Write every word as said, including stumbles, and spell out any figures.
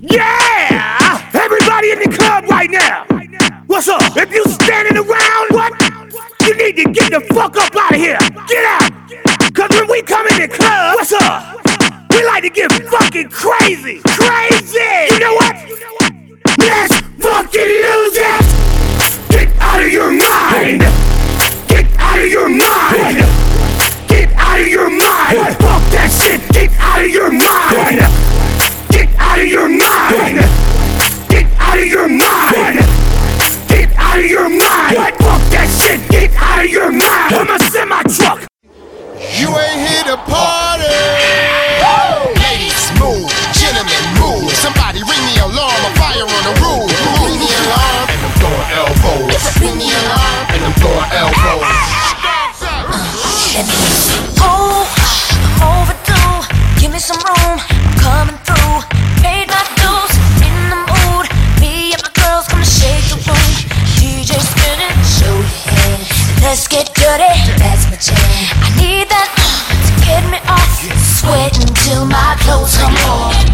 Yeah! Everybody in the club right now. What's up? If you standing around, what? You need to get the fuck up out of here. Get out. Cause when we come in the club, what's up? We like to get fucking crazy. Crazy! You know what? Let's fucking lose it! Get out of your mind! Get out of your mind! Get out of your mind! Fuck that shit! Get out of your mind! Get out of your mind! Get out of your mind! Get out of your mind! Fuck that shit! Get out of your mind! I'm a semi-truck! You ain't here to party! Ladies, move! Gentlemen, move! Somebody ring the alarm! A fire on the roof! Ring the alarm! And I'm throwing elbows! Ring the alarm! And I'm throwing elbows! Oh, I'm overdue. Give me some room. I'm coming through. Paid my dues. In the mood. Me and my girls gonna shake the room. D J spinning. Show your hand. Let's get dirty. That's my jam. I need that uh, to get me off. Sweating till my clothes come off.